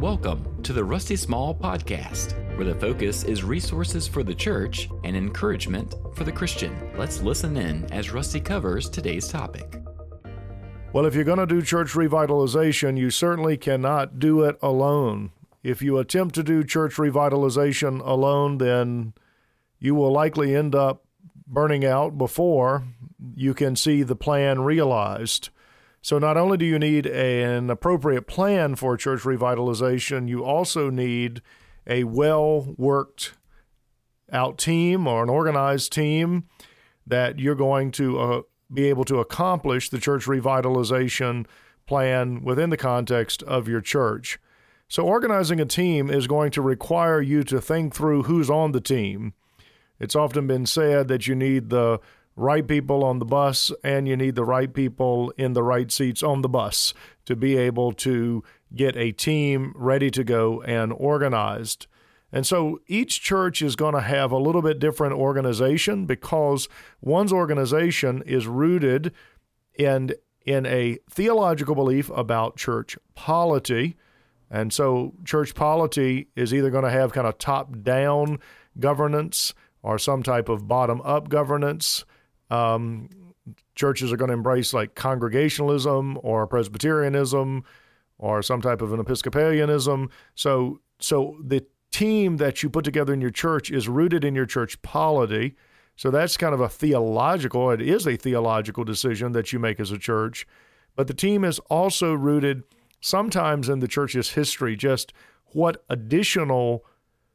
Welcome to the Rusty Small Podcast, where the focus is resources for the church and encouragement for the Christian. Let's listen in as Rusty covers today's topic. Well, if you're going to do church revitalization, you certainly cannot do it alone. If you attempt to do church revitalization alone, then you will likely end up burning out before you can see the plan realized. So not only do you need an appropriate plan for church revitalization, you also need a well-worked out team or an organized team that you're going to be able to accomplish the church revitalization plan within the context of your church. So organizing a team is going to require you to think through who's on the team. It's often been said that you need the right people on the bus and you need the right people in the right seats on the bus to be able to get a team ready to go and organized. And so each church is going to have a little bit different organization because one's organization is rooted in a theological belief about church polity. And so church polity is either going to have kind of top-down governance or some type of bottom-up governance. Churches are going to embrace like Congregationalism or Presbyterianism or some type of an Episcopalianism. So the team that you put together in your church is rooted in your church polity. So that's kind of it is a theological decision that you make as a church. But the team is also rooted sometimes in the church's history, just what additional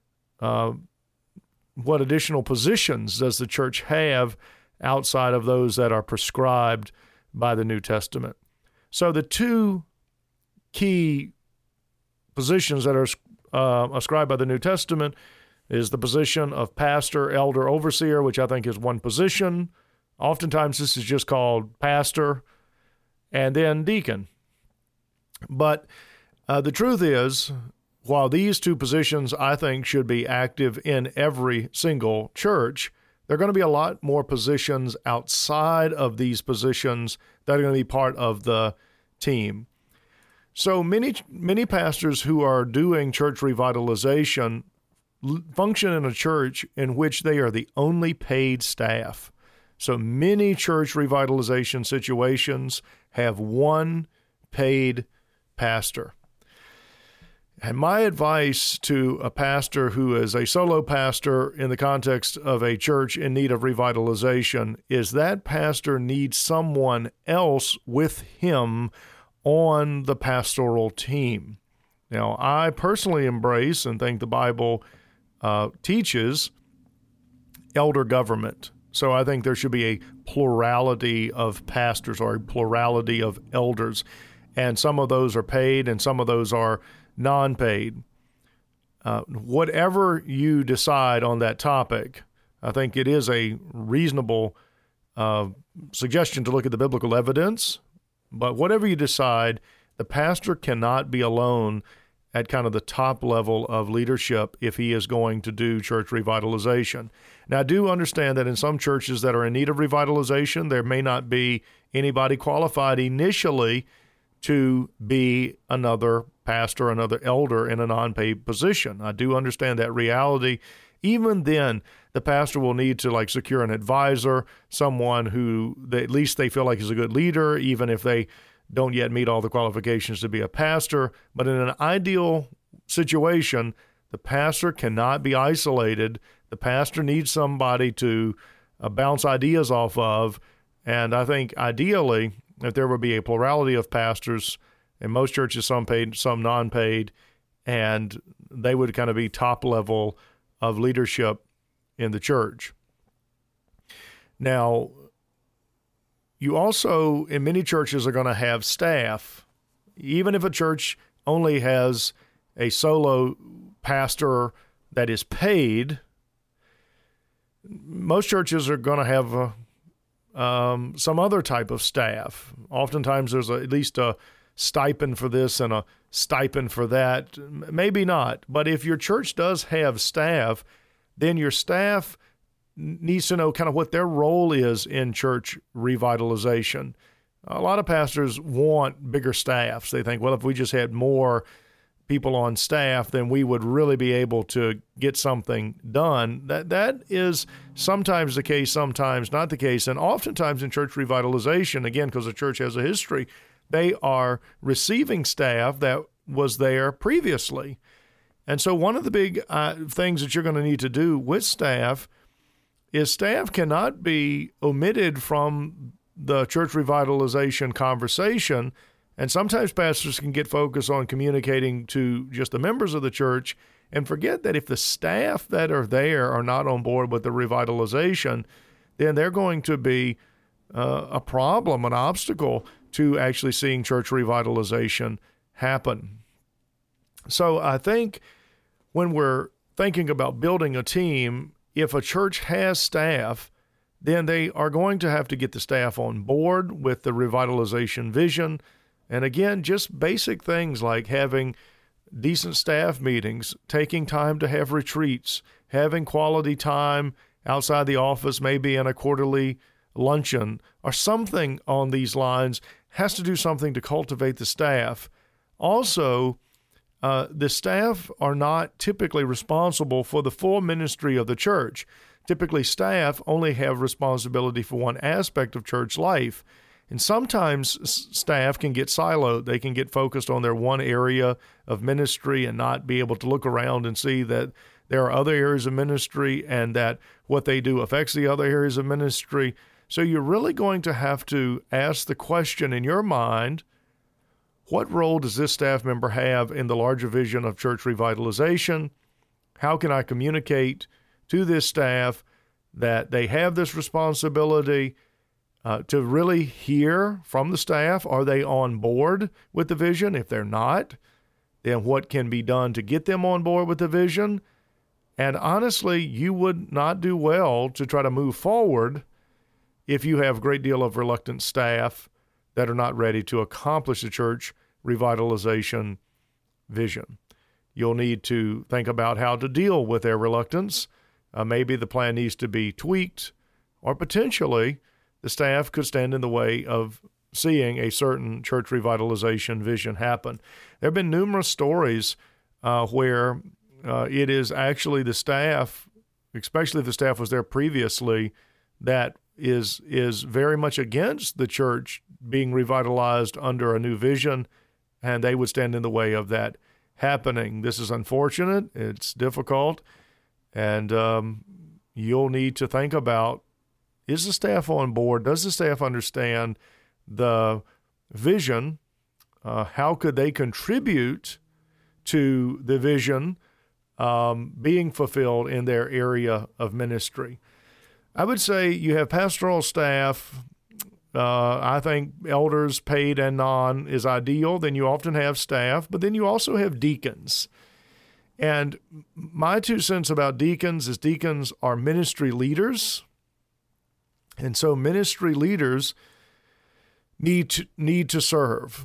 positions does the church have outside of those that are prescribed by the New Testament. So the two key positions that are ascribed by the New Testament is the position of pastor, elder, overseer, which I think is one position. Oftentimes this is just called pastor, and then deacon. But the truth is, while these two positions I think should be active in every single church, there are going to be a lot more positions outside of these positions that are going to be part of the team. So many pastors who are doing church revitalization function in a church in which they are the only paid staff. So many church revitalization situations have one paid pastor. And my advice to a pastor who is a solo pastor in the context of a church in need of revitalization is that pastor needs someone else with him on the pastoral team. Now, I personally embrace and think the Bible teaches elder government. So I think there should be a plurality of pastors or a plurality of elders. And some of those are paid and some of those are non-paid. Whatever you decide on that topic, I think it is a reasonable suggestion to look at the biblical evidence. But whatever you decide, the pastor cannot be alone at kind of the top level of leadership if he is going to do church revitalization. Now, I do understand that in some churches that are in need of revitalization, there may not be anybody qualified initially to be another pastor, another elder in a non-paid position. I do understand that reality. Even then, the pastor will need to secure an advisor, someone who at least they feel like is a good leader, even if they don't yet meet all the qualifications to be a pastor. But in an ideal situation, the pastor cannot be isolated. The pastor needs somebody to bounce ideas off of. And I think ideally, if there would be a plurality of pastors, in most churches, some paid, some non-paid, and they would kind of be top level of leadership in the church. Now, you also, in many churches, are going to have staff. Even if a church only has a solo pastor that is paid, most churches are going to have some other type of staff. Oftentimes there's at least a stipend for this and a stipend for that. Maybe not. But if your church does have staff, then your staff needs to know kind of what their role is in church revitalization. A lot of pastors want bigger staffs. They think, well, if we just had more people on staff, then we would really be able to get something done. That is sometimes the case, sometimes not the case. And oftentimes in church revitalization, again, because the church has a history, they are receiving staff that was there previously. And so one of the big things that you're going to need to do with staff is staff cannot be omitted from the church revitalization conversation. And sometimes pastors can get focused on communicating to just the members of the church and forget that if the staff that are there are not on board with the revitalization, then they're going to be a problem, an obstacle to actually seeing church revitalization happen. So I think when we're thinking about building a team, if a church has staff, then they are going to have to get the staff on board with the revitalization vision. And again, just basic things like having decent staff meetings, taking time to have retreats, having quality time outside the office, maybe in a quarterly luncheon, or something on these lines has to do something to cultivate the staff. Also, the staff are not typically responsible for the full ministry of the church. Typically, staff only have responsibility for one aspect of church life. And sometimes staff can get siloed. They can get focused on their one area of ministry and not be able to look around and see that there are other areas of ministry and that what they do affects the other areas of ministry. So you're really going to have to ask the question in your mind, what role does this staff member have in the larger vision of church revitalization? How can I communicate to this staff that they have this responsibility to really hear from the staff? Are they on board with the vision? If they're not, then what can be done to get them on board with the vision? And honestly, you would not do well to try to move forward if you have a great deal of reluctant staff that are not ready to accomplish the church revitalization vision. You'll need to think about how to deal with their reluctance. Maybe the plan needs to be tweaked, or potentially the staff could stand in the way of seeing a certain church revitalization vision happen. There have been numerous stories where it is actually the staff, especially if the staff was there previously, that is very much against the church being revitalized under a new vision, and they would stand in the way of that happening. This is unfortunate. It's difficult, and you'll need to think about, is the staff on board? Does the staff understand the vision? How could they contribute to the vision being fulfilled in their area of ministry? I would say you have pastoral staff. I think elders, paid and non, is ideal. Then you often have staff, but then you also have deacons. And my 2 cents about deacons is deacons are ministry leaders. And so ministry leaders need to serve.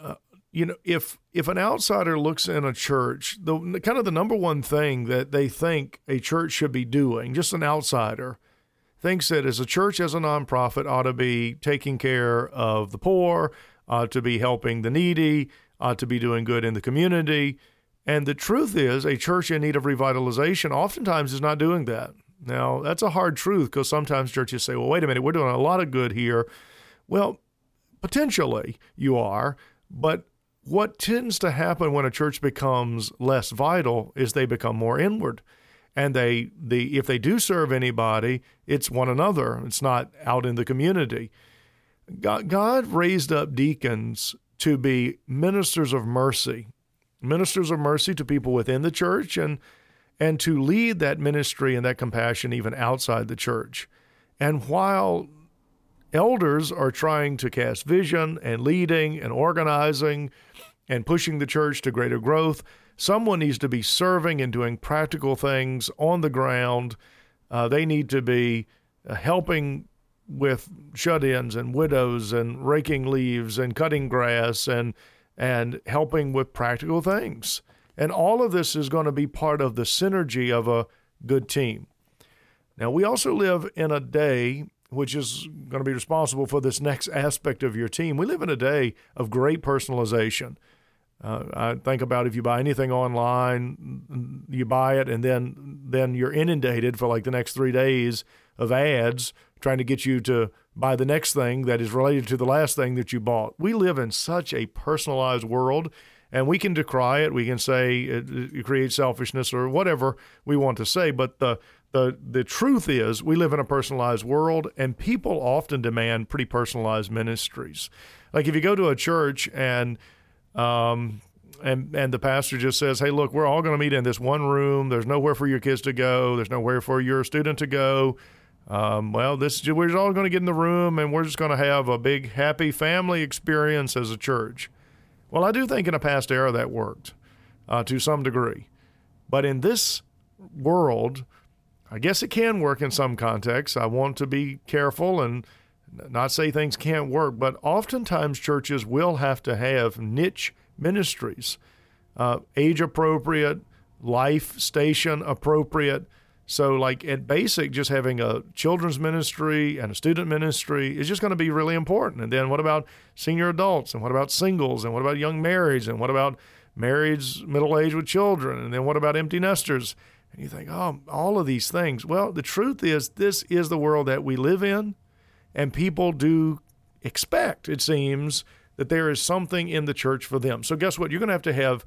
If an outsider looks in a church, the kind of the number one thing that they think a church should be doing, just an outsider, thinks that as a church, as a nonprofit, ought to be taking care of the poor, to be helping the needy, to be doing good in the community. And the truth is, a church in need of revitalization oftentimes is not doing that. Now, that's a hard truth, because sometimes churches say, well, wait a minute, we're doing a lot of good here. Well, potentially you are, but what tends to happen when a church becomes less vital is they become more inward. And if they do serve anybody, it's one another. It's not out in the community. God raised up deacons to be ministers of mercy to people within the church, and to lead that ministry and that compassion even outside the church. And while elders are trying to cast vision and leading and organizing and pushing the church to greater growth, someone needs to be serving and doing practical things on the ground. They need to be helping with shut-ins and widows and raking leaves and cutting grass and helping with practical things. And all of this is going to be part of the synergy of a good team. Now, we also live in a day which is going to be responsible for this next aspect of your team. We live in a day of great personalization. I think about if you buy anything online, you buy it and then you're inundated for like the next 3 days of ads trying to get you to buy the next thing that is related to the last thing that you bought. We live in such a personalized world, and we can decry it. We can say it creates selfishness or whatever we want to say, but the truth is we live in a personalized world, and people often demand pretty personalized ministries. Like if you go to a church and the pastor just says, hey, look, we're all going to meet in this one room. There's nowhere for your kids to go. There's nowhere for your student to go. We're all going to get in the room and we're just going to have a big happy family experience as a church. Well, I do think in a past era that worked to some degree. But in this world, I guess it can work in some contexts. I want to be careful and not say things can't work, but oftentimes churches will have to have niche ministries, age appropriate, life station appropriate. So like at basic, just having a children's ministry and a student ministry is just going to be really important. And then what about senior adults? And what about singles? And what about young marrieds? And what about marrieds middle-aged with children? And then what about empty nesters? And you think, oh, all of these things. Well, the truth is this is the world that we live in, and people do expect, it seems, that there is something in the church for them. So guess what? You're going to have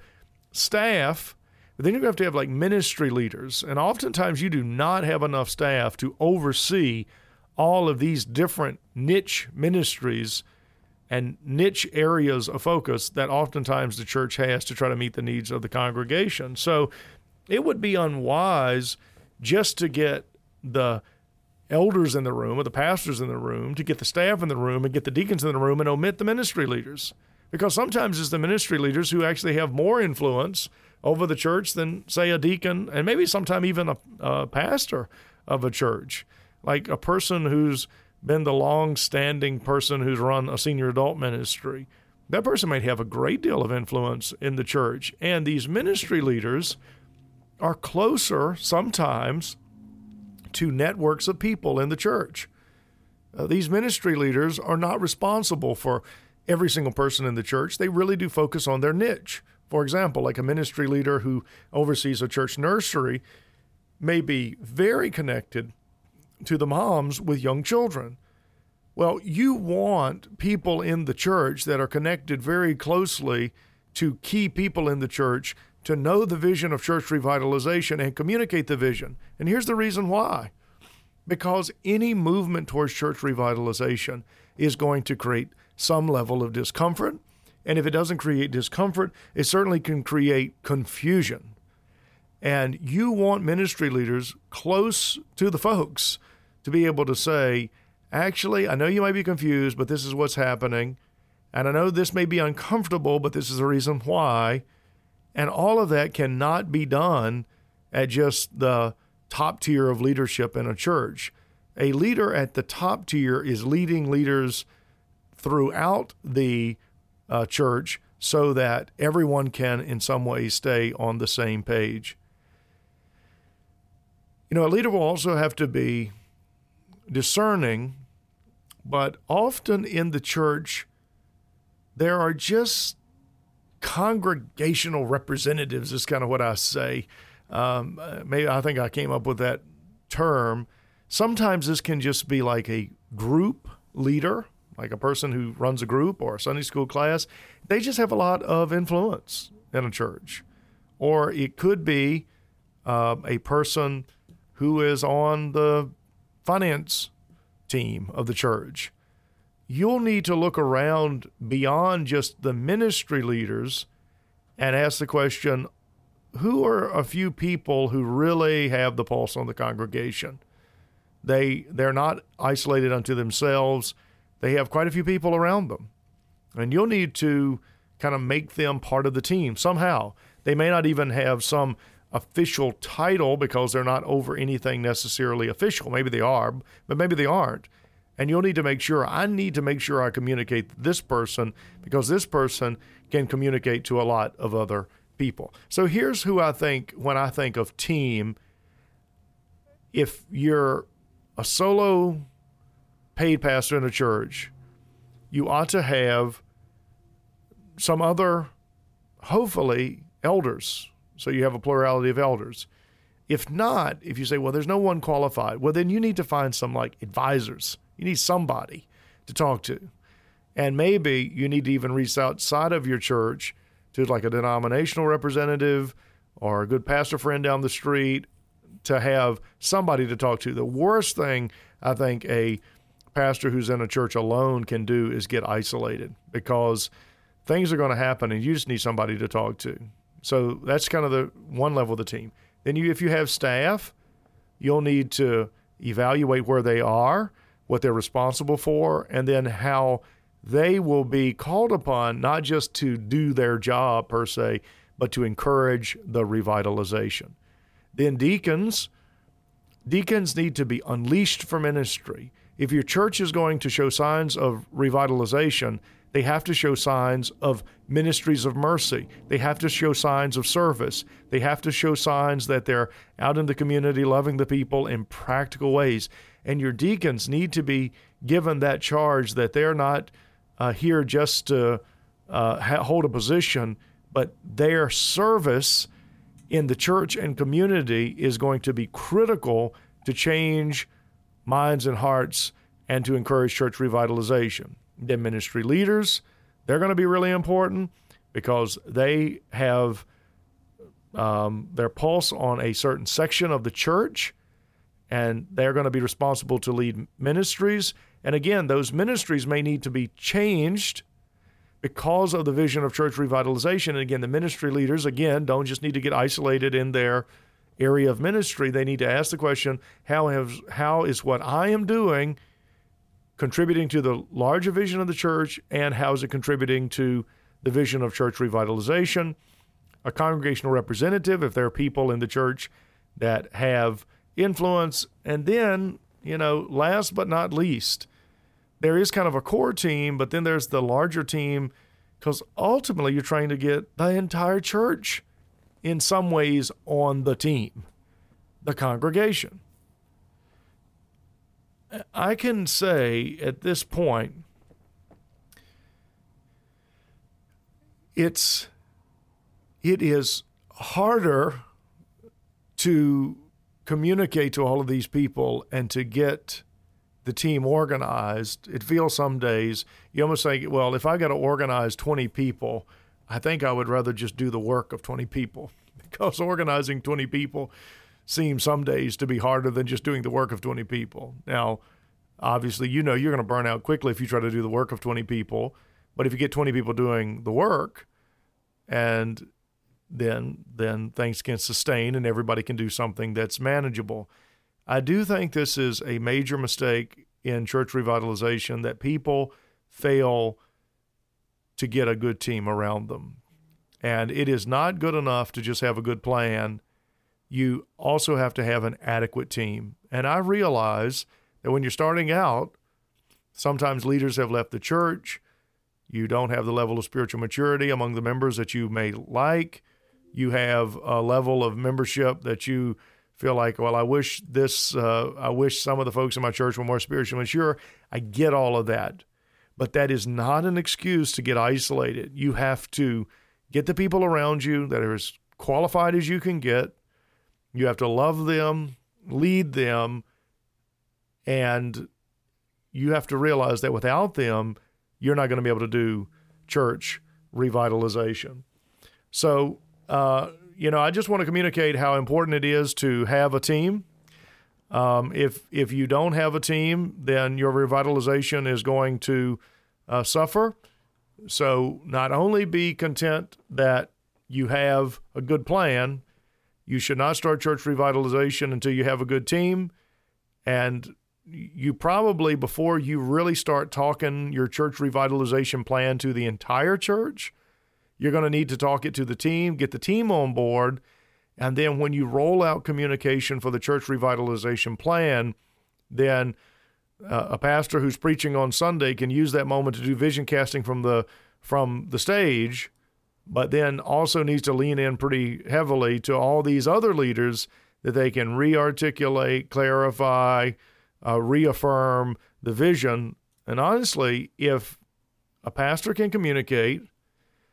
staff, but then you're going to have like ministry leaders. And oftentimes you do not have enough staff to oversee all of these different niche ministries and niche areas of focus that oftentimes the church has to try to meet the needs of the congregation. So it would be unwise just to get the elders in the room or the pastors in the room, to get the staff in the room and get the deacons in the room and omit the ministry leaders. Because sometimes it's the ministry leaders who actually have more influence over the church than, say, a deacon and maybe sometime even a pastor of a church. Like a person who's been the long-standing person who's run a senior adult ministry. That person might have a great deal of influence in the church. And these ministry leaders are closer sometimes to networks of people in the church. These ministry leaders are not responsible for every single person in the church. They really do focus on their niche. For example, like a ministry leader who oversees a church nursery may be very connected to the moms with young children. Well, you want people in the church that are connected very closely to key people in the church to know the vision of church revitalization and communicate the vision. And here's the reason why. Because any movement towards church revitalization is going to create some level of discomfort. And if it doesn't create discomfort, it certainly can create confusion. And you want ministry leaders close to the folks to be able to say, actually, I know you might be confused, but this is what's happening. And I know this may be uncomfortable, but this is the reason why. And all of that cannot be done at just the top tier of leadership in a church. A leader at the top tier is leading leaders throughout the church so that everyone can in some way stay on the same page. You know, a leader will also have to be discerning, but often in the church, there are just congregational representatives is kind of what I say. Maybe I think I came up with that term. Sometimes this can just be like a group leader, like a person who runs a group or a Sunday school class. They just have a lot of influence in a church. Or it could be a person who is on the finance team of the church. You'll need to look around beyond just the ministry leaders and ask the question, who are a few people who really have the pulse on the congregation? They're not isolated unto themselves. They have quite a few people around them. And you'll need to kind of make them part of the team somehow. They may not even have some official title because they're not over anything necessarily official. Maybe they are, but maybe they aren't. And you'll need to make sure, I need to make sure I communicate to this person because this person can communicate to a lot of other people. So here's who I think, when I think of team, if you're a solo paid pastor in a church, you ought to have some other hopefully elders. So you have a plurality of elders. If not, if you say, well, there's no one qualified, well, then you need to find some like advisors. You need somebody to talk to. And maybe you need to even reach outside of your church to like a denominational representative or a good pastor friend down the street to have somebody to talk to. The worst thing I think a pastor who's in a church alone can do is get isolated, because things are going to happen and you just need somebody to talk to. So that's kind of the one level of the team. Then if you have staff, you'll need to evaluate where they are, what they're responsible for, and then how they will be called upon not just to do their job per se, but to encourage the revitalization. Then deacons need to be unleashed for ministry. If your church is going to show signs of revitalization, they have to show signs of ministries of mercy. They have to show signs of service. They have to show signs that they're out in the community loving the people in practical ways. And your deacons need to be given that charge that they're not here just to hold a position, but their service in the church and community is going to be critical to change minds and hearts and to encourage church revitalization. Then ministry leaders, they're going to be really important because they have their pulse on a certain section of the church, and they're going to be responsible to lead ministries. And again, those ministries may need to be changed because of the vision of church revitalization. And again, the ministry leaders, again, don't just need to get isolated in their area of ministry. They need to ask the question, how is what I am doing contributing to the larger vision of the church, and how is it contributing to the vision of church revitalization? A congregational representative, if there are people in the church that have influence. And then, last but not least, there is kind of a core team, but then there's the larger team, because ultimately you're trying to get the entire church in some ways on the team, the congregation. I can say at this point, it is harder to communicate to all of these people and to get the team organized. It feels some days, you almost think, well, if I got to organize 20 people, I think I would rather just do the work of 20 people, because organizing 20 people seems some days to be harder than just doing the work of 20 people. Now, obviously, you're going to burn out quickly if you try to do the work of 20 people, but if you get 20 people doing the work, and then things can sustain and everybody can do something that's manageable. I do think this is a major mistake in church revitalization, that people fail to get a good team around them. And it is not good enough to just have a good plan. You also have to have an adequate team. And I realize that when you're starting out, sometimes leaders have left the church. You don't have the level of spiritual maturity among the members that you may like. You have a level of membership that you feel like, well, I wish some of the folks in my church were more spiritually mature. I get all of that. But that is not an excuse to get isolated. You have to get the people around you that are as qualified as you can get. You have to love them, lead them, and you have to realize that without them, you're not going to be able to do church revitalization. So, I just want to communicate how important it is to have a team. If you don't have a team, then your revitalization is going to suffer. So not only be content that you have a good plan, you should not start church revitalization until you have a good team. And you probably, before you really start talking your church revitalization plan to the entire church, you're going to need to talk it to the team, get the team on board, and then when you roll out communication for the church revitalization plan, then a pastor who's preaching on Sunday can use that moment to do vision casting from the stage, but then also needs to lean in pretty heavily to all these other leaders that they can re-articulate, clarify, reaffirm the vision. And honestly, if a pastor can communicate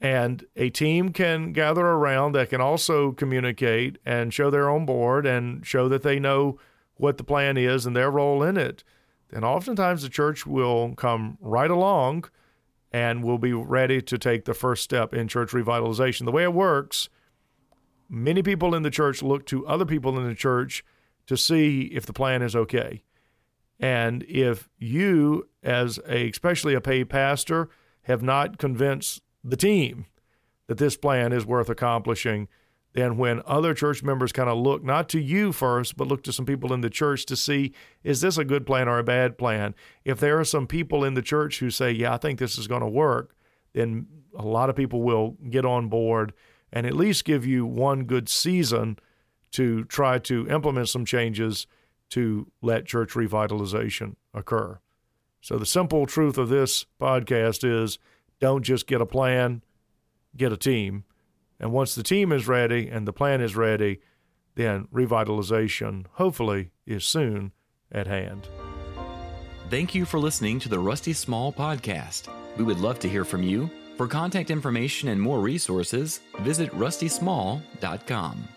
And a team can gather around that can also communicate and show they're on board and show that they know what the plan is and their role in it. Then oftentimes the church will come right along and will be ready to take the first step in church revitalization. The way it works, many people in the church look to other people in the church to see if the plan is okay. And if you, especially a paid pastor, have not convinced the team that this plan is worth accomplishing, then when other church members kind of look not to you first, but look to some people in the church to see, is this a good plan or a bad plan? If there are some people in the church who say, yeah, I think this is going to work, then a lot of people will get on board and at least give you one good season to try to implement some changes to let church revitalization occur. So the simple truth of this podcast is, don't just get a plan, get a team. And once the team is ready and the plan is ready, then revitalization, hopefully, is soon at hand. Thank you for listening to the Rusty Small Podcast. We would love to hear from you. For contact information and more resources, visit rustysmall.com.